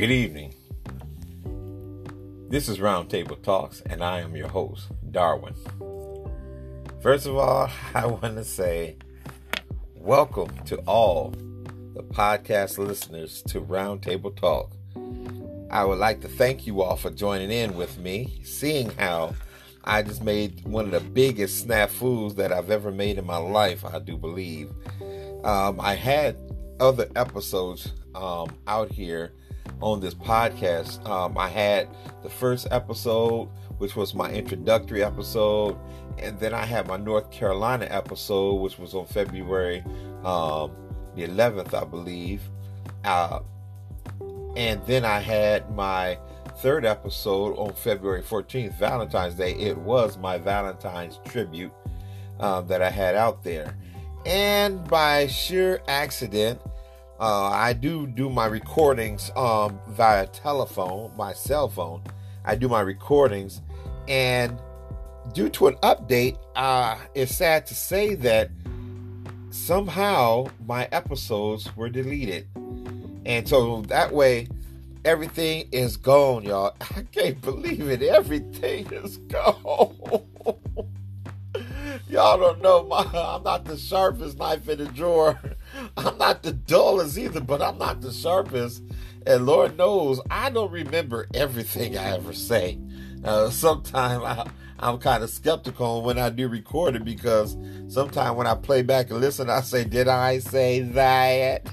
Good evening. This is Roundtable Talks, and I am your host, Darwin. First of all, I want to say welcome to all the podcast listeners to Roundtable Talk. I would like to thank you all for joining in with me, seeing how I just made one of the biggest snafus that I've ever made in my life, I do believe. I had other episodes out here on this podcast. I had the first episode, which was my introductory episode, and then I had my North Carolina episode, which was on February the 11th, I believe. And then I had my third episode on February 14th, Valentine's Day. It was my Valentine's tribute that I had out there. And by sheer accident, I do my recordings via telephone, my cell phone. I do my recordings, and due to an update, it's sad to say that somehow my episodes were deleted. And so that way, everything is gone, y'all. I can't believe it. Everything is gone. Y'all don't know, I'm not the sharpest knife in the drawer. I'm not the dullest either, but I'm not the sharpest. And Lord knows, I don't remember everything I ever say. Sometimes I'm kind of skeptical when I do record it, because sometimes when I play back and listen, I say, did I say that?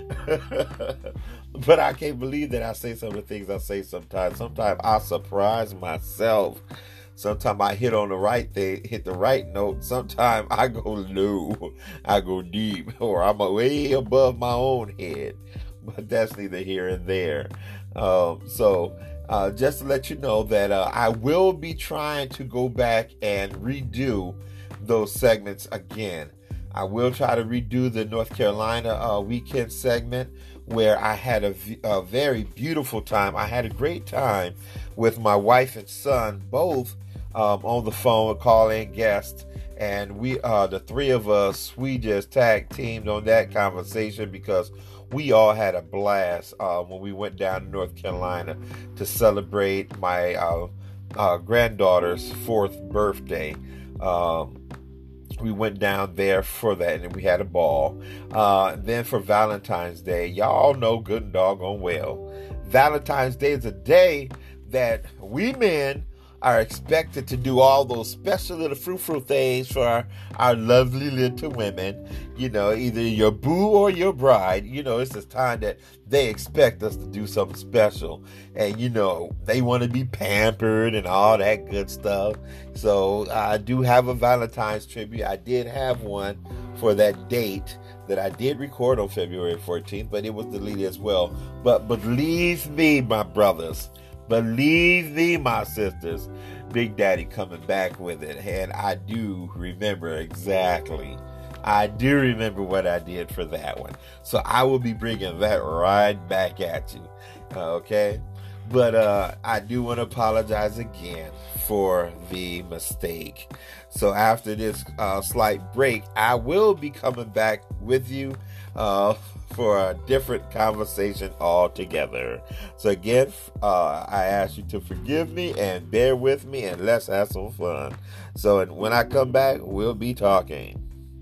But I can't believe that I say some of the things I say sometimes. Sometimes I surprise myself. Sometimes I hit on the right thing, hit the right note. Sometimes I go low, I go deep, or I'm way above my own head. But that's neither here and there. So just to let you know that I will be trying to go back and redo those segments again. I will try to redo the North Carolina weekend segment, where I had a very beautiful time. I had a great time with my wife and son, both on the phone, calling guests. And we, the three of us, we just tag teamed on that conversation, because we all had a blast when we went down to North Carolina to celebrate my granddaughter's 4th birthday. We went down there for that, and we had a ball. Then for Valentine's Day, y'all know good and doggone well, Valentine's Day is a day that we men are expected to do all those special little frou-frou things for our lovely little women. You know, either your boo or your bride. You know, it's this time that they expect us to do something special. And, you know, they want to be pampered and all that good stuff. So I do have a Valentine's tribute. I did have one for that date that I did record on February 14th, but it was deleted as well. But believe me, my brothers, believe me, my sisters, Big Daddy coming back with it. And I do remember exactly. I do remember what I did for that one. So I will be bringing that right back at you. Okay? But I do want to apologize again for the mistake. So after this slight break, I will be coming back with you for a different conversation altogether. So again, I ask you to forgive me and bear with me, and let's have some fun. So when I come back, we'll be talking.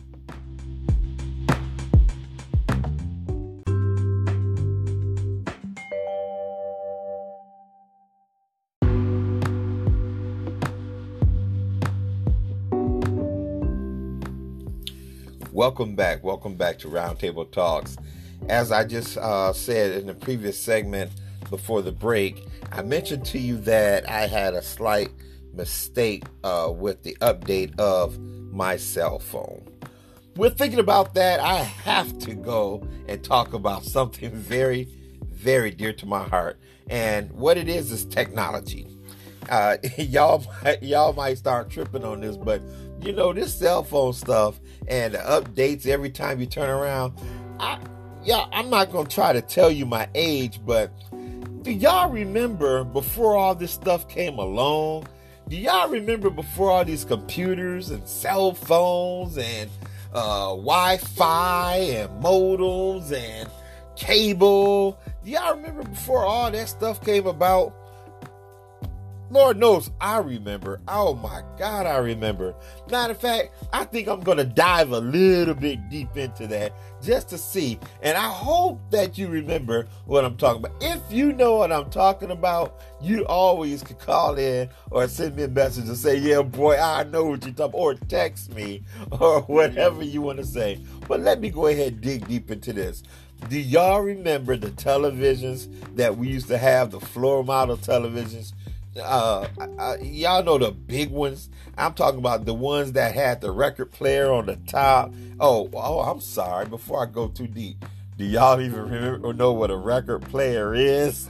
Welcome back to Roundtable Talks. As I just said in the previous segment before the break, I mentioned to you that I had a slight mistake with the update of my cell phone. We're thinking about that. I have to go and talk about something very, very dear to my heart. And what it is technology. Y'all might start tripping on this, but you know, this cell phone stuff and the updates every time you turn around. I'm not going to try to tell you my age, but do y'all remember before all this stuff came along? Do y'all remember before all these computers and cell phones and Wi-Fi and modems and cable? Do y'all remember before all that stuff came about? Lord knows I remember. Oh my God, I remember. Matter of fact, I think I'm going to dive a little bit deep into that just to see. And I hope that you remember what I'm talking about. If you know what I'm talking about, you always can call in or send me a message and say, yeah, boy, I know what you're talking about. Or text me or whatever you want to say. But let me go ahead and dig deep into this. Do y'all remember the televisions that we used to have, the floor model televisions? Y'all know the big ones. I'm talking about the ones that had the record player on the top. Oh, I'm sorry. Before I go too deep, do y'all even remember or know what a record player is?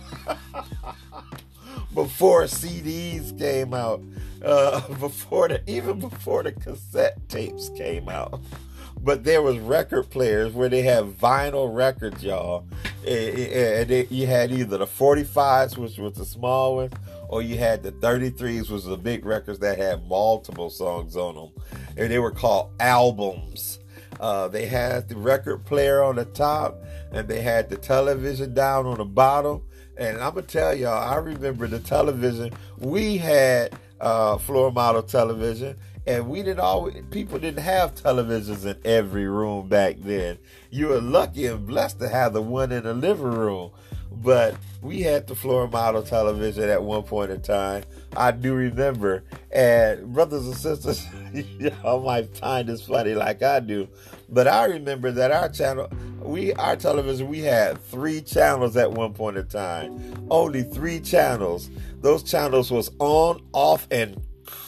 Before CDs came out, before the cassette tapes came out. But there was record players where they have vinyl records, y'all. And you had either the 45s, which was the small ones, or you had the 33s, which was the big records that had multiple songs on them. And they were called albums. They had the record player on the top, and they had the television down on the bottom. And I'm going to tell y'all, I remember the television. We had floor model television. And people didn't have televisions in every room back then. You were lucky and blessed to have the one in the living room. But we had the floor model television at one point in time. I do remember. And brothers and sisters, y'all might find this funny like I do. But I remember that our television, we had 3 channels at one point in time. Only 3 channels. Those channels was on, off, and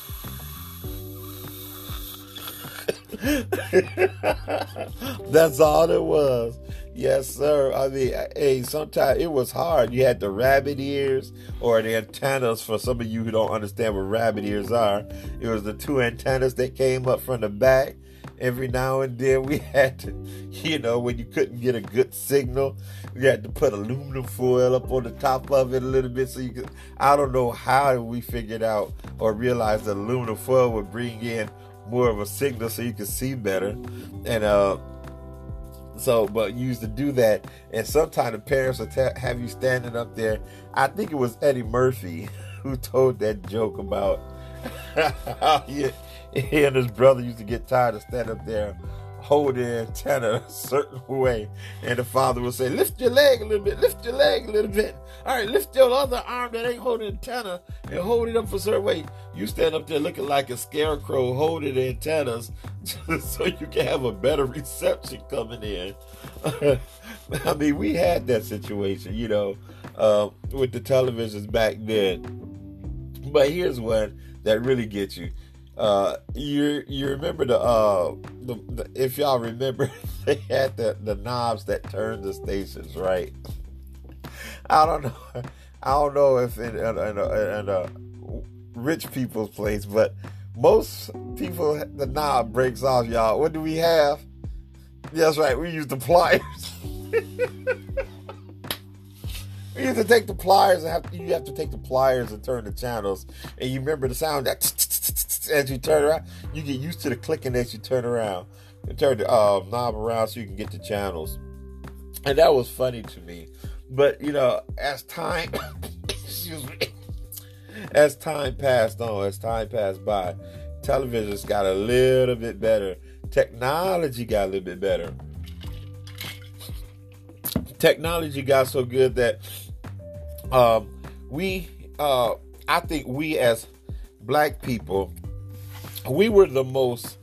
that's all it was. Yes, sir. I mean, hey, sometimes it was hard. You had the rabbit ears or the antennas. For some of you who don't understand what rabbit ears are, it was the 2 antennas that came up from the back. Every now and then we had to, when you couldn't get a good signal, you had to put aluminum foil up on the top of it a little bit so you could. I don't know how we figured out or realized that aluminum foil would bring in more of a signal so you can see better. And but you used to do that, and sometimes the parents would have you standing up there. I think it was Eddie Murphy who told that joke about how he and his brother used to get tired of standing up there holding the antenna a certain way, and the father would say, lift your leg a little bit, lift your leg a little bit. All right, lift your other arm that ain't holding the antenna and hold it up a certain way. You stand up there looking like a scarecrow holding the antennas so you can have a better reception coming in. I mean, we had that situation, with the televisions back then. But here's one that really gets you. You remember the if y'all remember, they had the knobs that turned the stations, right? I don't know if in a rich people's place, but most people, the knob breaks off, y'all. What do we have? That's right, we use the pliers. We used to take the pliers and you have to take the pliers and turn the channels. And you remember the sound that as you turn around, you get used to the clicking as you turn around. You turn the knob around so you can get the channels. And that was funny to me. But, as time, as time passed by, televisions got a little bit better. Technology got a little bit better. Technology got so good that I think we as black people, we were the most,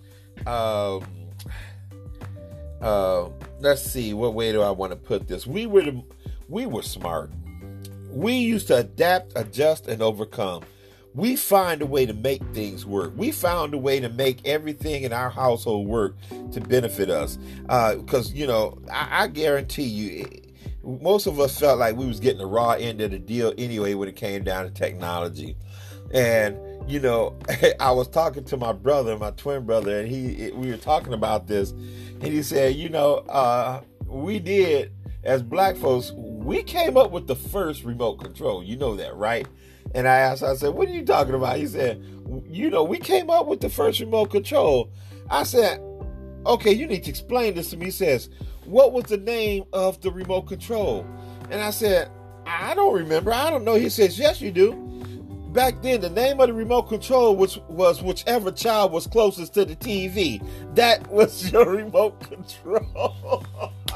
let's see, what way do I want to put this? We were smart. We used to adapt, adjust, and overcome. We find a way to make things work. We found a way to make everything in our household work to benefit us. Because, I guarantee you, most of us felt like we was getting the raw end of the deal anyway when it came down to technology. And, I was talking to my brother, my twin brother, and we were talking about this. And he said, we did, as black folks, we came up with the first remote control. You know that, right? And I said, what are you talking about? He said, we came up with the first remote control. I said, okay, you need to explain this to me. He says, what was the name of the remote control? And I said, I don't remember. I don't know. He says, yes, you do. Back then, the name of the remote control was whichever child was closest to the TV. That was your remote control.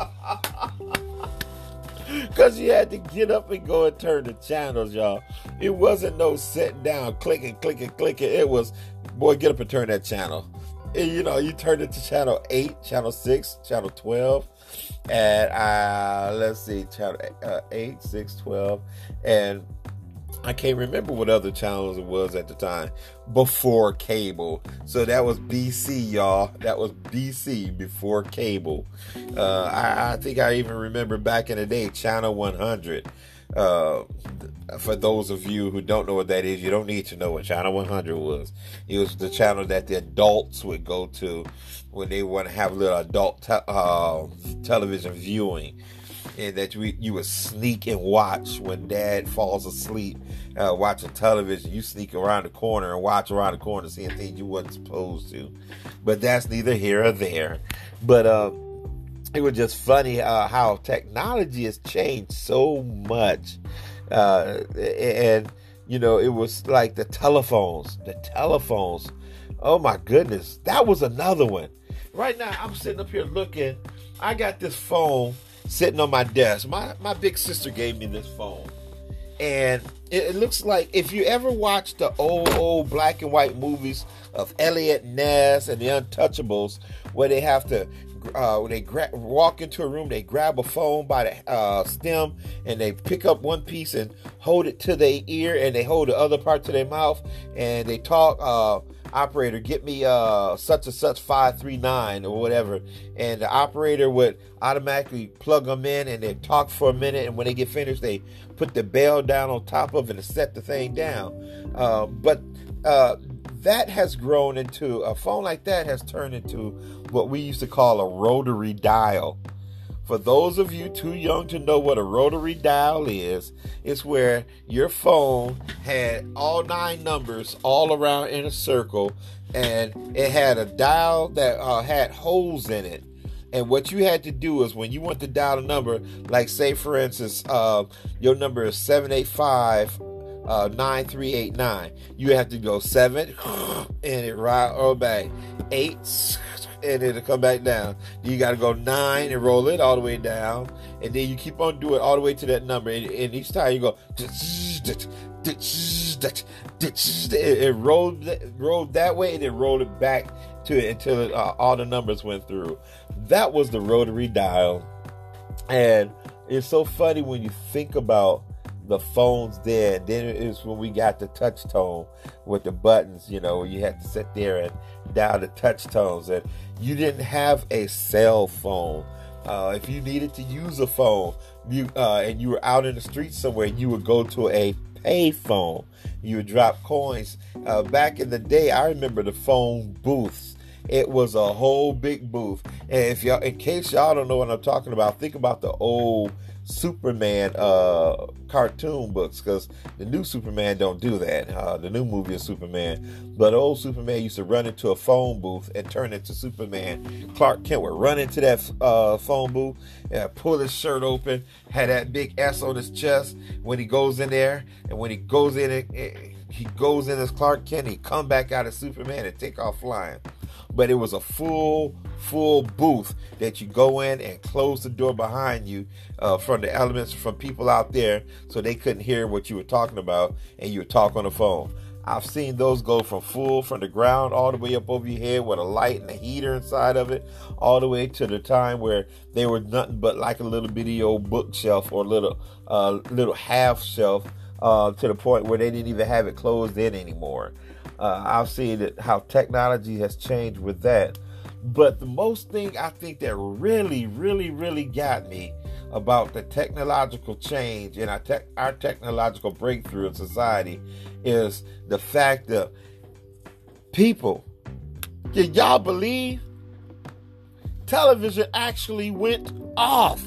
Because you had to get up and go and turn the channels, y'all. It wasn't no sitting down, clicking. It was, boy, get up and turn that channel. And, you turned it to channel 8, channel 6, channel 12. And let's see, channel 8, 6, 12. And I can't remember what other channels it was at the time before cable. So that was BC, y'all. That was BC, before cable. I think I even remember back in the day, channel 100. For those of you who don't know what that is, you don't need to know what channel 100 was. It was the channel that the adults would go to when they want to have a little adult television viewing. And that you would sneak and watch when Dad falls asleep watching television. You sneak around the corner and watch around the corner, seeing things you wasn't supposed to. But that's neither here or there. But it was just funny how technology has changed so much. And, it was like the telephones. Oh, my goodness. That was another one. Right now, I'm sitting up here looking. I got this phone sitting on my desk. My big sister gave me this phone. And it looks like, if you ever watch the old black and white movies of Elliot Ness and the Untouchables, where they have to, walk into a room, they grab a phone by the stem, and they pick up one piece and hold it to their ear, and they hold the other part to their mouth, and they talk, operator, get me such and such 539 or whatever, and the operator would automatically plug them in, and they talk for a minute, and when they get finished, they put the bell down on top of it and set the thing down. But that has grown into, a phone like that has turned into what we used to call a rotary dial. For those of you too young to know what a rotary dial is, it's where your phone had all 9 numbers all around in a circle, and it had a dial that had holes in it. And what you had to do is, when you want to dial a number, like say for instance, your number is 785-9389, you have to go 7 and it roll back, 8 and it'll come back down. Then you got to go 9 and roll it all the way down, and then you keep on doing it all the way to that number. And each time you go, it rolled that way, and then rolled it back to it until all the numbers went through. That was the rotary dial. And it's so funny when you think about the phones then. Then it is when we got the touch tone with the buttons, where you had to sit there and dial the touch tones. And you didn't have a cell phone. If you needed to use a phone, and you were out in the street somewhere, you would go to a pay phone. You would drop coins. Back in the day, I remember the phone booths. It was a whole big booth. And in case y'all don't know what I'm talking about, think about the old Superman cartoon books, because the new Superman don't do that. The new movie is Superman, but old Superman used to run into a phone booth and turn into Superman. Clark Kent would run into that phone booth and pull his shirt open, had that big S on his chest when he goes in there, and when he goes in he goes in as Clark Kent, he come back out as Superman and take off flying. But it was a full booth that you go in and close the door behind you from the elements, from people out there, so they couldn't hear what you were talking about, and you would talk on the phone. I've seen those go from the ground all the way up over your head with a light and a heater inside of it, all the way to the time where they were nothing but like a little bitty old bookshelf or little half shelf, to the point where they didn't even have it closed in anymore. I've seen how technology has changed with that. But the most thing I think that really, really, really got me about the technological change and our technological breakthrough in society is the fact that people, can y'all believe television actually went off?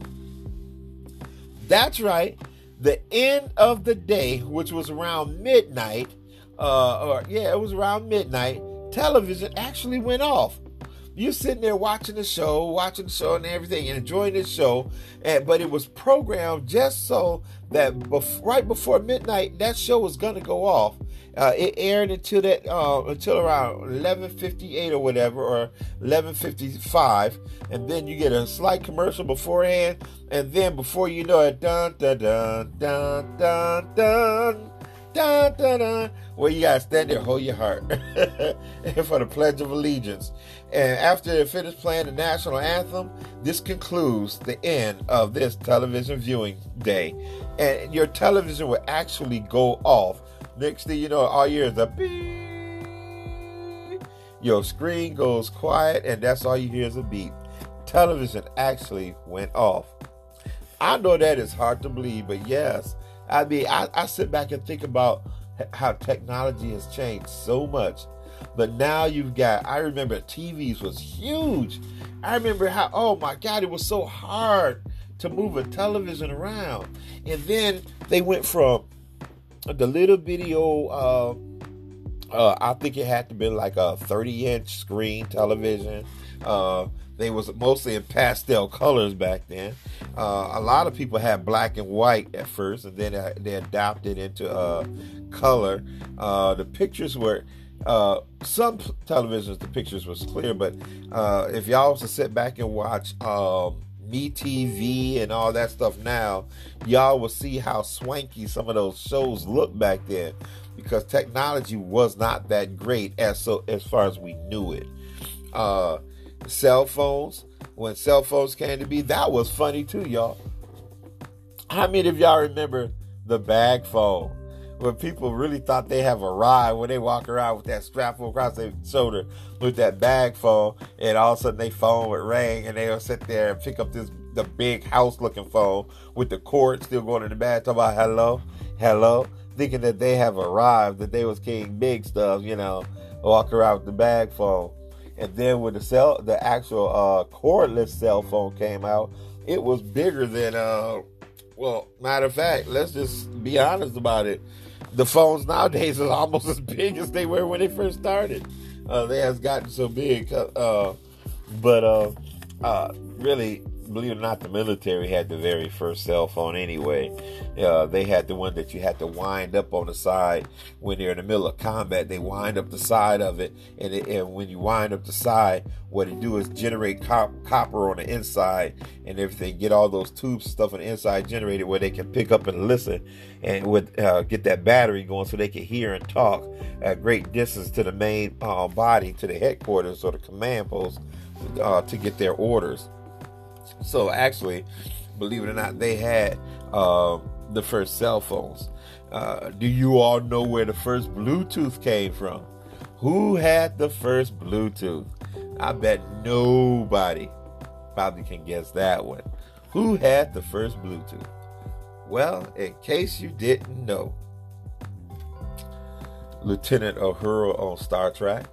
That's right. The end of the day, which was around midnight, it was around midnight, television actually went off. You're sitting there watching the show and everything, and enjoying the show. But it was programmed just so that right before midnight, that show was gonna go off. It aired until around 11:58 or whatever, or 11:55, and then you get a slight commercial beforehand, and then before you know it, dun dun dun dun dun dun. Dun, dun, dun, well, you gotta stand there, hold your heart for the Pledge of Allegiance. And after they finish playing the national anthem, this concludes the end of this television viewing day. And your television will actually go off. Next thing you know, all you hear is a beep. Your screen goes quiet, and that's all you hear is a beep. Television actually went off. I know that is hard to believe, but yes. I mean, I sit back and think about how technology has changed so much. But now I remember TVs was huge. I remember how, oh my God, it was so hard to move a television around. And then they went from the little bitty old, I think it had to be like a 30-inch screen television. They was mostly in pastel colors back then. A lot of people had black and white at first, and then they adapted into color. The pictures were, some televisions, the pictures was clear, but if y'all was to sit back and watch MeTV and all that stuff now, y'all will see how swanky some of those shows look back then, because technology was not that great as far as we knew it. Cell phones, when cell phones came to be, that was funny too, y'all. How many of y'all remember the bag phone, when people really thought they have a ride when they walk around with that strap across their shoulder with that bag phone, and all of a sudden their phone would ring and they'll sit there and pick up the big house looking phone with the cord still going in the bag, talking about hello, thinking that they have arrived, that they was king big stuff, walk around with the bag phone. And then when the actual cordless cell phone came out, it was bigger than, matter of fact, let's just be honest about it. The phones nowadays are almost as big as they were when they first started. They has gotten so big. Really, believe it or not, the military had the very first cell phone anyway. They had the one that you had to wind up on the side when you're in the middle of combat. They wind up the side of it, and when you wind up the side, what it do is generate copper on the inside and everything. Get all those tubes and stuff on the inside generated where they can pick up and listen, and get that battery going so they can hear and talk at great distance to the main body, to the headquarters or the command post, to get their orders. So actually, believe it or not, they had the first cell phones. Do you all know where the first Bluetooth came from? Who had the first Bluetooth? I bet nobody probably can guess that one. Who had the first Bluetooth? Well, in case you didn't know, Lieutenant Uhura on Star Trek.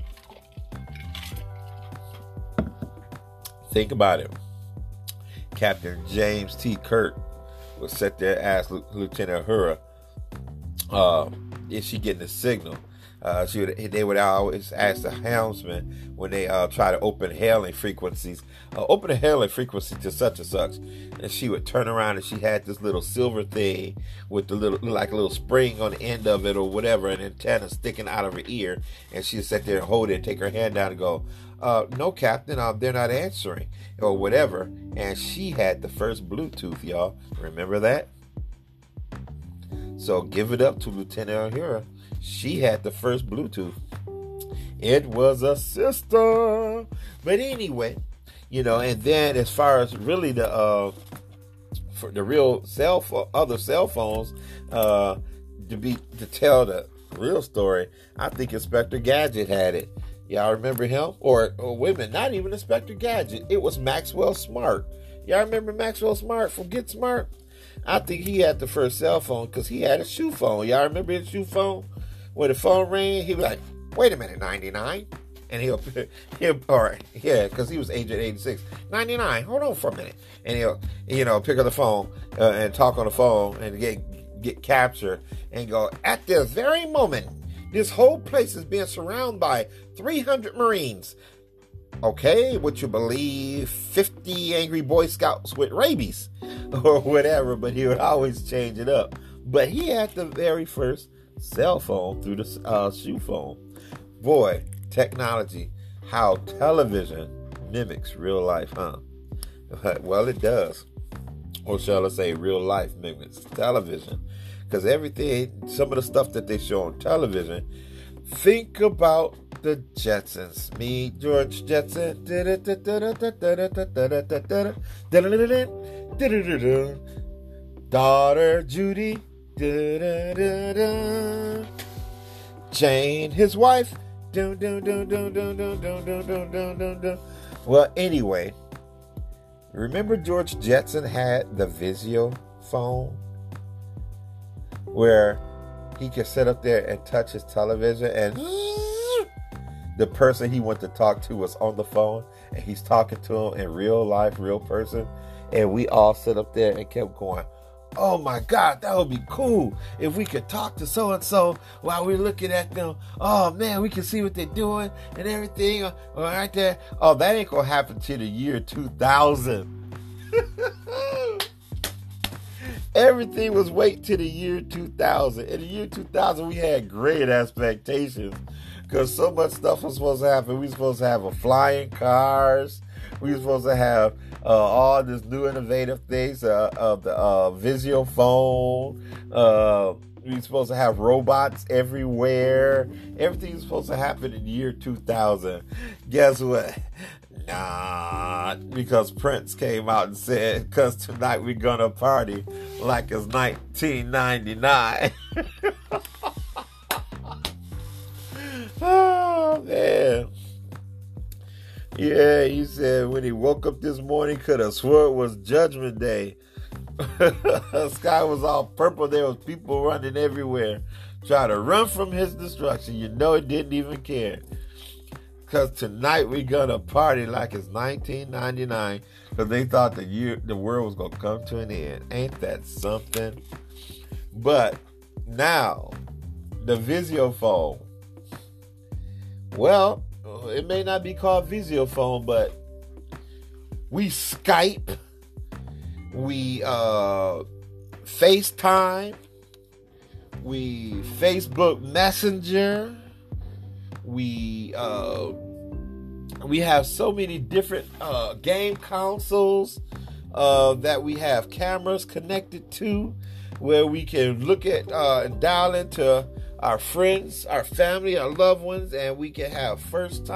Think about it. Captain James T. Kirk would sit there and ask Lieutenant Uhura, is she getting a signal? They would always ask the helmsman when they try to open hailing frequencies, open a hailing frequency to such and such, and she would turn around and she had this little silver thing with the little spring on the end of it or whatever, an antenna sticking out of her ear, and she'd sit there and hold it and take her hand down and go, no, Captain, they're not answering, or whatever. And she had the first Bluetooth, y'all. Remember that? So give it up to Lieutenant Uhura. She had the first Bluetooth. It was a sister. But anyway, and then as far as really for the real other cell phones, to tell the real story, I think Inspector Gadget had it. Y'all remember him? Or wait a minute, not even Inspector Gadget. It was Maxwell Smart. Y'all remember Maxwell Smart from Get Smart? I think he had the first cell phone because he had a shoe phone. Y'all remember his shoe phone? When the phone rang, he'd be like, wait a minute, 99? And because he was Agent 86. 99, hold on for a minute. And he'll, pick up the phone and talk on the phone and get captured and go, at this very moment, this whole place is being surrounded by 300 Marines. okay, would you believe 50 angry Boy Scouts with rabies or whatever, but he would always change it up. But he had the very first cell phone through the shoe phone. Boy, technology, how television mimics real life, huh? Well, it does. Or shall I say, real life mimics television. Because everything, some of the stuff that they show on television, think about the Jetsons. Meet George Jetson. Daughter Judy. Jane, his wife. Well, anyway, remember George Jetson had the Vizio phone where he could sit up there and touch his television and the person he wanted to talk to was on the phone and he's talking to him in real life, real person. And we all sit up there and kept going, oh my God, that would be cool if we could talk to so-and-so while we're looking at them. Oh man, we can see what they're doing and everything right there. Oh, that ain't gonna happen till the year 2000. Everything was wait till the year 2000. In the year 2000, we had great expectations because so much stuff was supposed to happen. We were supposed to have a flying cars. We were supposed to have all this new innovative things of the Vizio phone. We were supposed to have robots everywhere. Everything was supposed to happen in the year 2000. Guess what? Nah, because Prince came out and said, because tonight we're going to party like it's 1999. Oh, man. Yeah, he said when he woke up this morning, could have swore it was Judgment Day. The sky was all purple. There was people running everywhere, trying to run from his destruction. You know it didn't even care. Because tonight we're going to party like it's 1999. Because they thought the world was going to come to an end. Ain't that something? But now, the Vizio phone. Well, it may not be called Vizio phone, but we Skype, we FaceTime, we Facebook Messenger, we have so many different game consoles that we have cameras connected to, where we can look at and dial into our friends, our family, our loved ones, and we can have first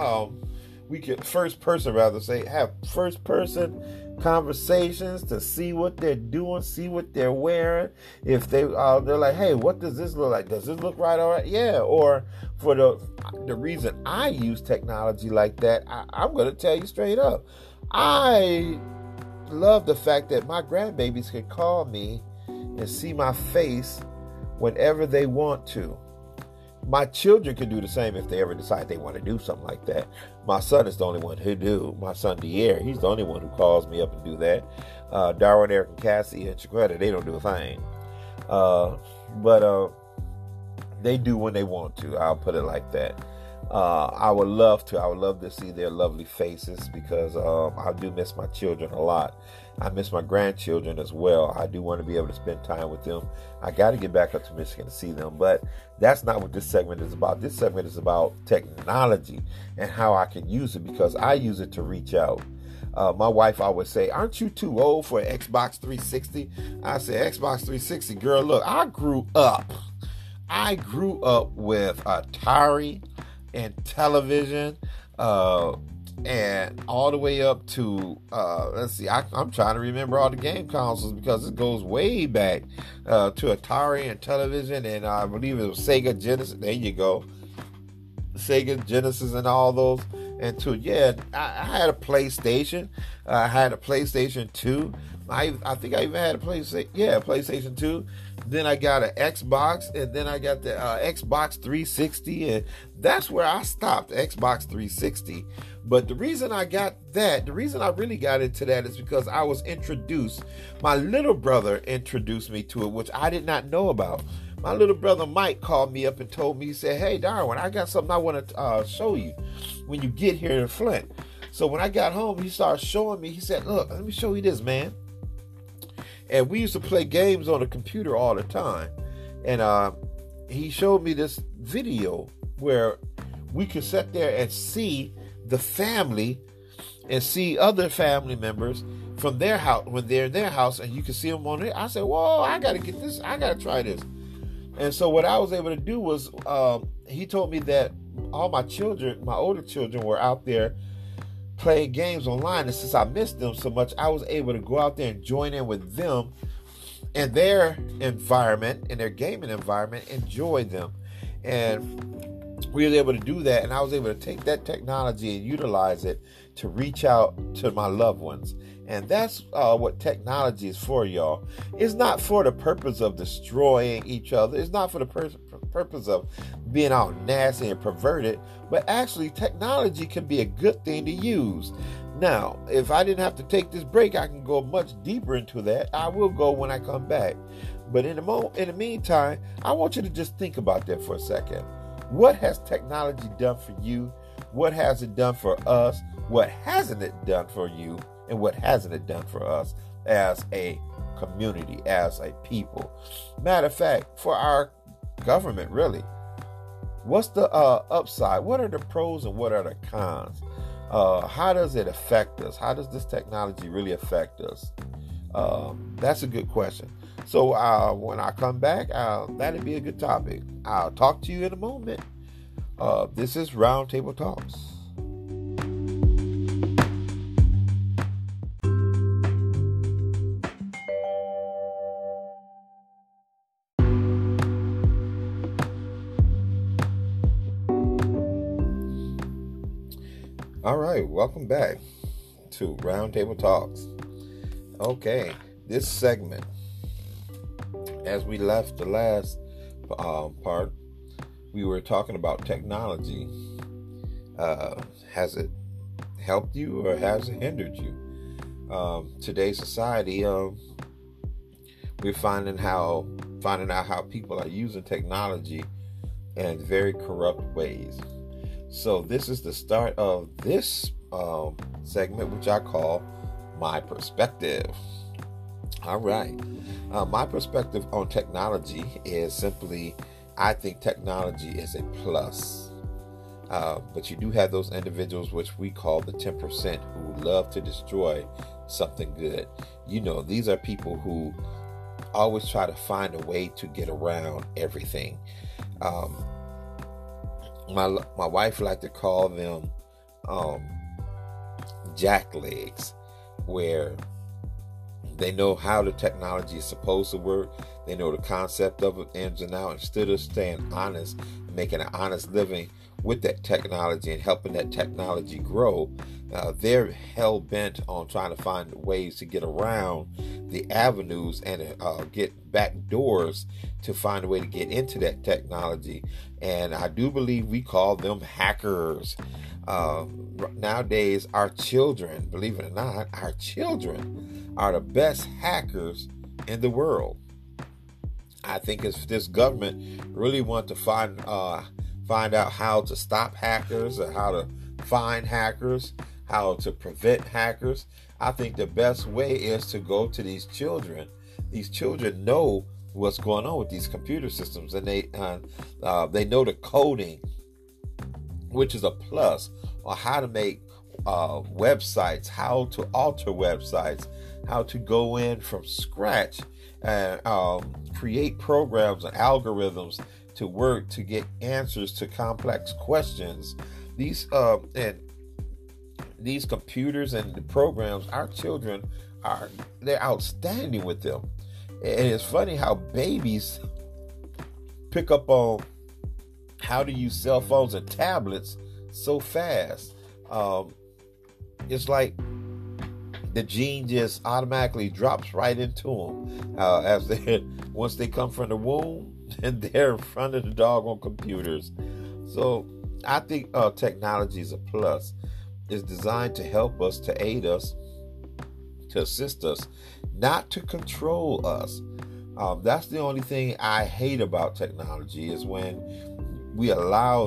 person conversations to see what they're doing, see what they're wearing. If they're like, hey, what does this look like? Does this look right? All right, yeah. Or for the reason I use technology like that, I'm going to tell you straight up. I love the fact that my grandbabies can call me and see my face whenever they want to. My children can do the same if they ever decide they want to do something like that. My son is the only one who do. My son, Dier, he's the only one who calls me up and do that. Darwin, Eric, and Cassie, and Chiquetta, they don't do a thing. But they do when they want to. I'll put it like that. I would love to see their lovely faces because I do miss my children a lot. I miss my grandchildren as well. I do want to be able to spend time with them. I got to get back up to Michigan to see them, but that's not what this segment is about. This segment is about technology and how I can use it because I use it to reach out. My wife always say, aren't you too old for an Xbox 360? I say, Xbox 360, girl, look, I grew up with Atari and television, and all the way up to let's see, I'm trying to remember all the game consoles because it goes way back to Atari and television, and I believe it was Sega Genesis. There you go, Sega Genesis and all those. And I had a PlayStation. I had a PlayStation 2. I think I even had a PlayStation 2. Then I got an Xbox, and then I got the Xbox 360, and that's where I stopped, Xbox 360. But the reason I really got into that is because I was introduced, my little brother introduced me to it, which I did not know about. My little brother Mike called me up and told me, he said, "Hey, Darwin, I got something I want to show you when you get here in Flint." So when I got home, he started showing me. He said, "Look, let me show you this, man." And we used to play games on the computer all the time. And he showed me this video where we could sit there and see the family and see other family members from their house when they're in their house, and you can see them on there. I said, "Whoa, I got to get this. I got to try this." And so what I was able to do was, he told me that all my children, my older children, were out there playing games online. And since I missed them so much, I was able to go out there and join in with them in their environment, in their gaming environment, enjoy them. And we were able to do that. And I was able to take that technology and utilize it to reach out to my loved ones. And that's what technology is for, y'all. It's not for the purpose of destroying each other. It's not for the purpose of being all nasty and perverted. But actually, technology can be a good thing to use. Now, if I didn't have to take this break, I can go much deeper into that. I will go when I come back. But in the meantime, I want you to just think about that for a second. What has technology done for you? What has it done for us? What hasn't it done for you? And what hasn't it done for us as a community, as a people? Matter of fact, for our government, really, what's the upside? What are the pros and what are the cons? How does it affect us? How does this technology really affect us? That's a good question. So when I come back, that'll be a good topic. I'll talk to you in a moment. This is Roundtable Talks. All right, welcome back to Roundtable Talks. Okay, this segment, as we left the last part, we were talking about technology. Has it helped you or has it hindered you? Today's society, we're finding out how people are using technology in very corrupt ways. So this is the start of this segment, which I call My Perspective. All right. My perspective on technology is simply, I think technology is a plus. But you do have those individuals, which we call the 10%, who love to destroy something good. You know, these are people who always try to find a way to get around everything. My wife liked to call them jacklegs, where they know how the technology is supposed to work. They know the concept of it ins and out. Instead of staying honest and making an honest living with that technology and helping that technology grow, they're hell-bent on trying to find ways to get around the avenues and get back doors to find a way to get into that technology. And I do believe we call them hackers. Nowadays, our children, believe it or not, our children are the best hackers in the world. I think if this government really want to find out how to stop hackers or how to find hackers, how to prevent hackers, I think the best way is to go to these children. These children know what's going on with these computer systems, and they know the coding, which is a plus, or how to make websites, how to alter websites, how to go in from scratch and create programs and algorithms to work to get answers to complex questions. These computers and the programs, our children they're outstanding with them. And it's funny how babies pick up on how to use cell phones and tablets so fast. It's like the gene just automatically drops right into them once they come from the womb, and they're in front of the doggone computers. So I think technology is a plus. It's designed to help us, to aid us, to assist us, not to control us. That's the only thing I hate about technology, is when we allow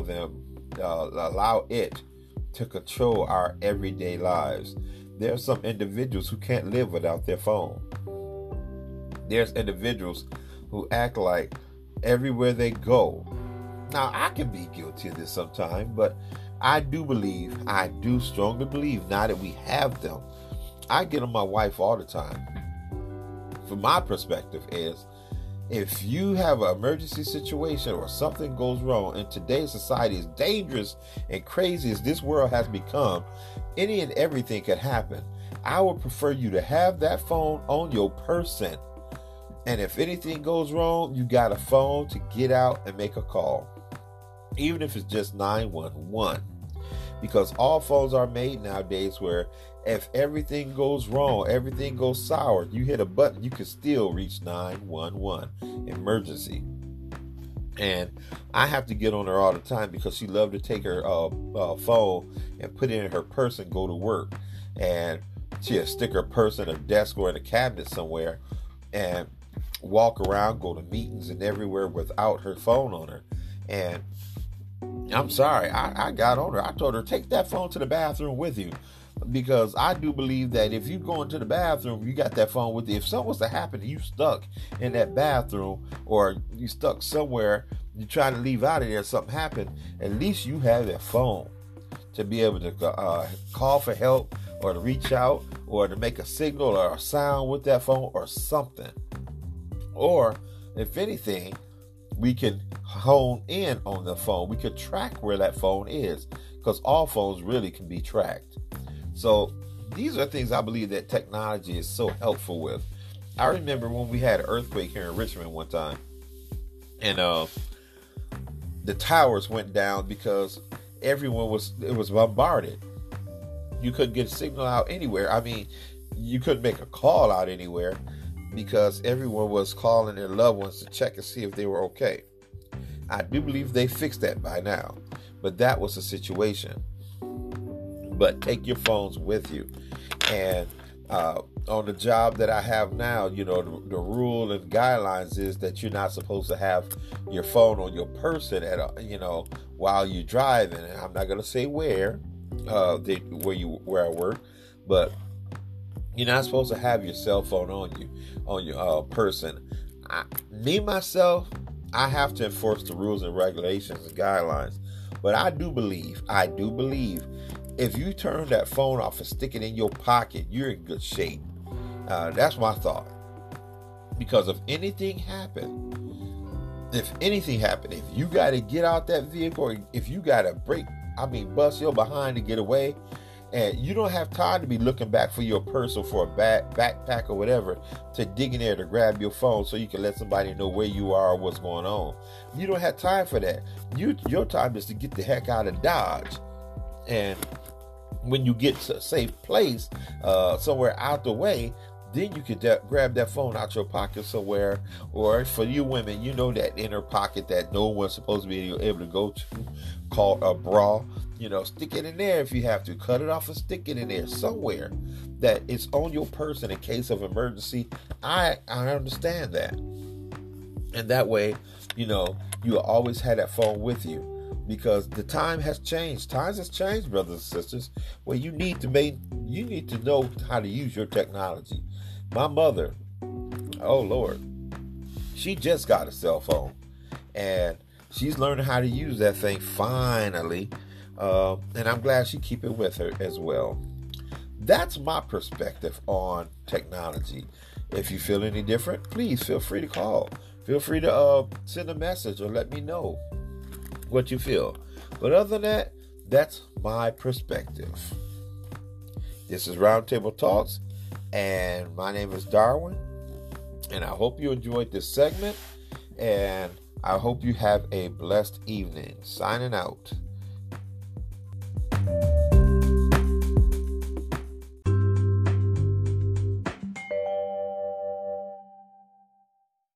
it to control our everyday lives. There are some individuals who can't live without their phone. There's individuals who act like everywhere they go. Now, I can be guilty of this sometimes, but I do strongly believe, now that we have them, I get on my wife all the time. From my perspective is, if you have an emergency situation or something goes wrong, in today's society, as dangerous and crazy as this world has become, any and everything could happen. I would prefer you to have that phone on your person. And if anything goes wrong, you got a phone to get out and make a call. Even if it's just 911. Because all phones are made nowadays where if everything goes wrong, everything goes sour, you hit a button, you can still reach 911 emergency. And I have to get on her all the time because she loved to take her phone and put it in her purse and go to work. And she'll stick her purse in a desk or in a cabinet somewhere and walk around, go to meetings and everywhere without her phone on her. And I'm sorry, I got on her. I told her, take that phone to the bathroom with you. Because I do believe that if you go into the bathroom, you got that phone with you. If something was to happen and you stuck in that bathroom, or you stuck somewhere, you're trying to leave out of there, something happened, at least you have that phone to be able to call for help, or to reach out, or to make a signal or a sound with that phone or something. Or, if anything, we can hone in on the phone. We could track where that phone is, because all phones really can be tracked. So these are things I believe that technology is so helpful with. I remember when we had an earthquake here in Richmond one time, and the towers went down because it was bombarded. You couldn't get a signal out anywhere. I mean, you couldn't make a call out anywhere because everyone was calling their loved ones to check and see if they were okay. I do believe they fixed that by now, but that was the situation. But take your phones with you. And on the job that I have now, the rule and guidelines is that you're not supposed to have your phone on your person while you're driving. And I'm not going to say where I work, but you're not supposed to have your cell phone on your person. Myself, I have to enforce the rules and regulations and guidelines. But I do believe if you turn that phone off and stick it in your pocket, you're in good shape. That's my thought. Because if anything happened, if you got to get out that vehicle, or if you got to bust your behind to get away, and you don't have time to be looking back for your purse or for a backpack or whatever to dig in there to grab your phone so you can let somebody know where you are or what's going on. You don't have time for that. Your time is to get the heck out of Dodge. And when you get to a safe place, somewhere out the way, then you can grab that phone out your pocket somewhere. Or for you women, that inner pocket that no one's supposed to be able to go to, called a bra. Stick it in there if you have to. Cut it off and stick it in there somewhere that it's on your person in case of emergency. I understand that. And that way, you always have that phone with you. Because the time has changed. Times has changed, brothers and sisters. Well, you need to know how to use your technology. My mother, oh Lord, she just got a cell phone, and she's learning how to use that thing finally. And I'm glad she keep it with her as well. That's my perspective on technology. If you feel any different, please feel free to call. Feel free to send a message or let me know what you feel. But other than that, that's my perspective. This is Roundtable Talks, and my name is Darwin, and I hope you enjoyed this segment, and I hope you have a blessed evening. Signing out.